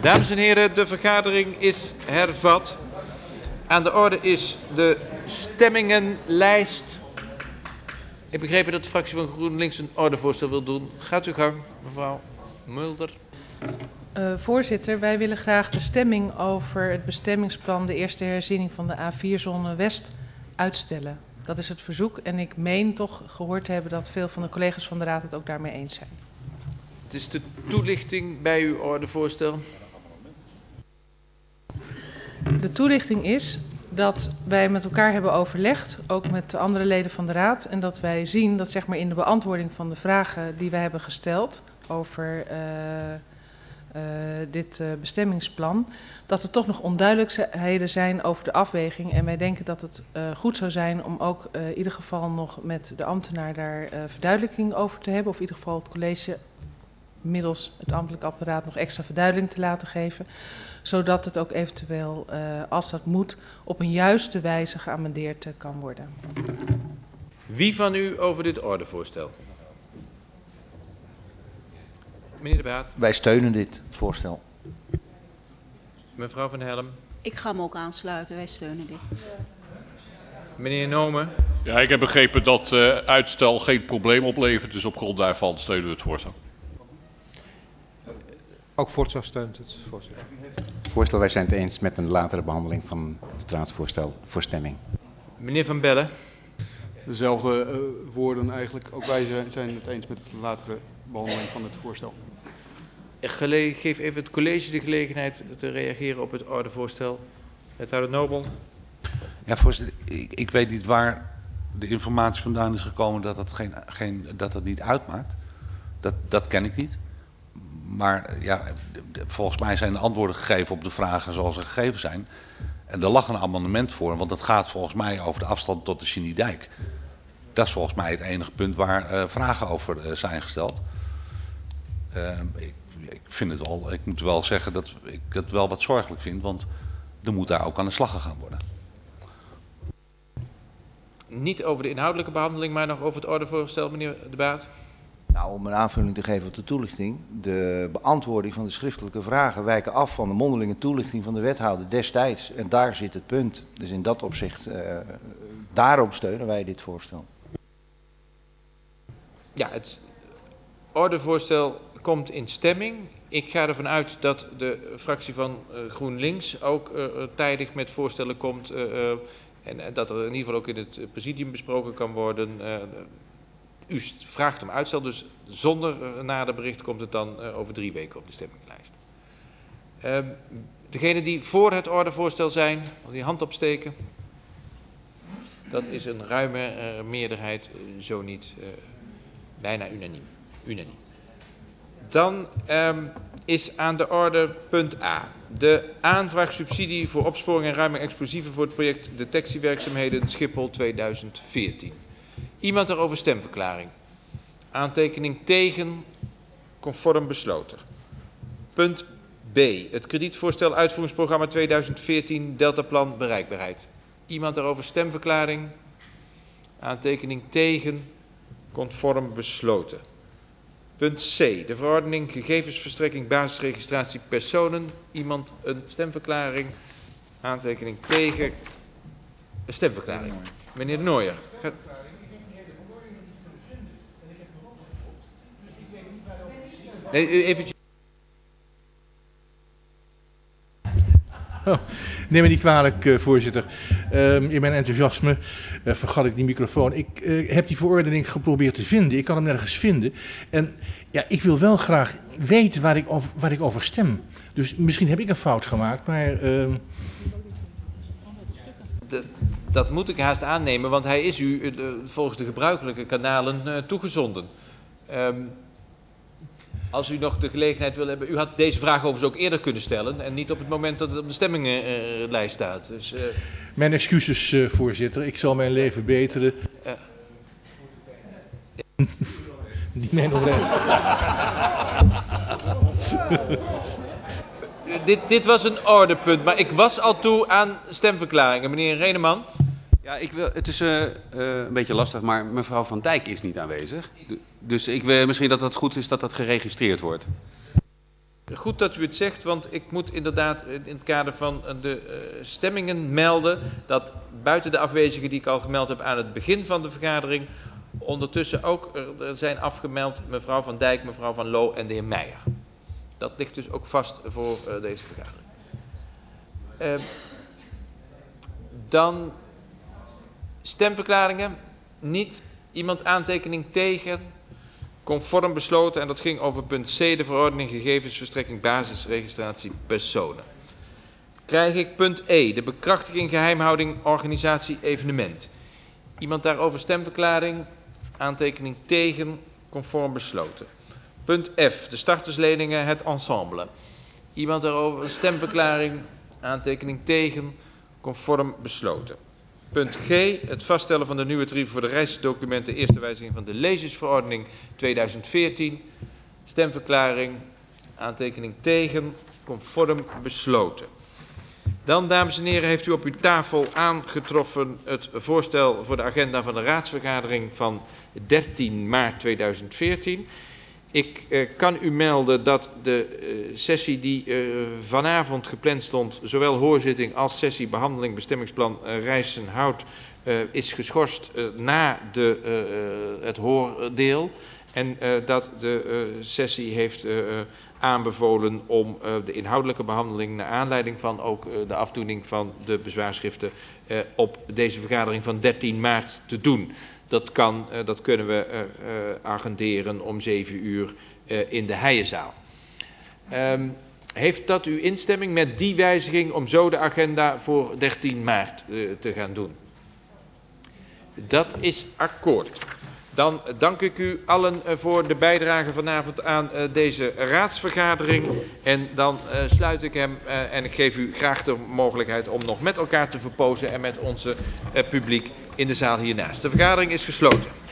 Dames en heren, de vergadering is hervat. Aan de orde is de stemmingenlijst. Ik begreep dat de fractie van GroenLinks een ordevoorstel wil doen. Gaat uw gang, mevrouw Mulder. Voorzitter, wij willen graag de stemming over het bestemmingsplan, de eerste herziening van de A4-zone West, uitstellen. Dat is het verzoek en ik meen toch gehoord te hebben dat veel van de collega's van de Raad het ook daarmee eens zijn. Het is de toelichting bij uw ordevoorstel. De toelichting is dat wij met elkaar hebben overlegd, ook met de andere leden van de Raad, en dat wij zien dat zeg maar in de beantwoording van de vragen die wij hebben gesteld over dit bestemmingsplan, dat er toch nog onduidelijkheden zijn over de afweging. En wij denken dat het goed zou zijn om ook in ieder geval nog met de ambtenaar daar verduidelijking over te hebben. Of in ieder geval het college middels het ambtelijk apparaat nog extra verduidelijking te laten geven. Zodat het ook eventueel, als dat moet, op een juiste wijze geamendeerd kan worden. Wie van u over dit ordevoorstel? Meneer De Baat. Wij steunen dit voorstel. Mevrouw Van Helm. Ik ga me ook aansluiten, wij steunen dit. Meneer Nomen. Ja, ik heb begrepen dat uitstel geen probleem oplevert, dus op grond daarvan steunen we het voorstel. Ook Voorstel steunt het voorstel. Voorstel, wij zijn het eens met een latere behandeling van het raadsvoorstel voor stemming. Meneer Van Bellen. Dezelfde woorden eigenlijk. Ook wij zijn het eens met de latere behandeling van het voorstel. Ik geef even het college de gelegenheid te reageren op het ordevoorstel. Wethouder Nobel. Ja, voorzitter, ik weet niet waar de informatie vandaan is gekomen dat het niet uitmaakt. Dat ken ik niet. Maar ja, volgens mij zijn de antwoorden gegeven op de vragen zoals ze gegeven zijn. En er lag een amendement voor, want dat gaat volgens mij over de afstand tot de Schiniedijk. Dat is volgens mij het enige punt waar vragen over zijn gesteld. Ik vind het wel, ik moet wel zeggen dat ik het wel wat zorgelijk vind, want er moet daar ook aan de slag gegaan worden. Niet over de inhoudelijke behandeling, maar nog over het ordevoorstel, meneer De Baat. Nou, om een aanvulling te geven op de toelichting. De beantwoording van de schriftelijke vragen wijken af van de mondelinge toelichting van de wethouder destijds. En daar zit het punt. Dus in dat opzicht, daarom steunen wij dit voorstel. Ja, het ordevoorstel komt in stemming. Ik ga ervan uit dat de fractie van GroenLinks ook tijdig met voorstellen komt. En dat er in ieder geval ook in het presidium besproken kan worden. U vraagt om uitstel, dus zonder nader bericht komt het dan over 3 weken op de stemminglijst. Degenen die voor het ordevoorstel zijn, als die hand opsteken. Dat is een ruime meerderheid, zo niet bijna unaniem. Dan is aan de orde punt A. De aanvraag subsidie voor opsporing en ruiming explosieven voor het project detectiewerkzaamheden Schiphol 2014. Iemand daarover stemverklaring. Aantekening tegen, conform besloten. Punt B. Het kredietvoorstel uitvoeringsprogramma 2014 Deltaplan bereikbaarheid. Iemand daarover stemverklaring. Aantekening tegen, conform besloten. Punt C. De verordening gegevensverstrekking basisregistratie personen. Iemand een stemverklaring. Aantekening tegen, een stemverklaring. Meneer De Nooijer. Nee, eventjes. Oh, neem me niet kwalijk, voorzitter. In mijn enthousiasme vergat ik die microfoon. Ik heb die verordening geprobeerd te vinden. Ik kan hem nergens vinden. En ja, ik wil wel graag weten waar ik over stem. Dus misschien heb ik een fout gemaakt, maar... Dat moet ik haast aannemen, want hij is u volgens de gebruikelijke kanalen toegezonden. Als u nog de gelegenheid wil hebben, u had deze vraag overigens ook eerder kunnen stellen en niet op het moment dat het op de stemmingenlijst staat. Dus, Mijn excuses, voorzitter. Ik zal mijn leven beteren. Die mij nog recht. Dit was een ordepunt, maar ik was al toe aan stemverklaringen. Meneer Reneman. Ja, het is een beetje lastig, maar mevrouw Van Dijk is niet aanwezig. Dus misschien dat het goed is dat dat geregistreerd wordt. Goed dat u het zegt, want ik moet inderdaad in het kader van de stemmingen melden dat buiten de afwezigen die ik al gemeld heb aan het begin van de vergadering, ondertussen ook er zijn afgemeld mevrouw Van Dijk, mevrouw Van Loo en de heer Meijer. Dat ligt dus ook vast voor deze vergadering. Dan stemverklaringen. Niet iemand aantekening tegen. Conform besloten, en dat ging over punt C, de verordening gegevensverstrekking basisregistratie personen. Krijg ik punt E, de bekrachtiging geheimhouding organisatie evenement. Iemand daarover stemverklaring, aantekening tegen, conform besloten. Punt F, de startersleningen, het ensemble. Iemand daarover stemverklaring, aantekening tegen, conform besloten. Punt G, het vaststellen van de nieuwe tarieven voor de reisdocumenten, eerste wijziging van de lezersverordening 2014. Stemverklaring, aantekening tegen, conform besloten. Dan, dames en heren, heeft u op uw tafel aangetroffen het voorstel voor de agenda van de raadsvergadering van 13 maart 2014. Ik kan u melden dat de sessie die vanavond gepland stond, zowel hoorzitting als sessie behandeling bestemmingsplan Rijssenhout, is geschorst na het hoordeel. En dat de sessie heeft aanbevolen om de inhoudelijke behandeling naar aanleiding van ook de afdoening van de bezwaarschriften op deze vergadering van 13 maart te doen. Dat kunnen we agenderen om 7 uur in de Heijenzaal. Heeft dat uw instemming met die wijziging om zo de agenda voor 13 maart te gaan doen? Dat is akkoord. Dan dank ik u allen voor de bijdrage vanavond aan deze raadsvergadering. En dan sluit ik hem en ik geef u graag de mogelijkheid om nog met elkaar te verpozen en met onze publiek in de zaal hiernaast. De vergadering is gesloten.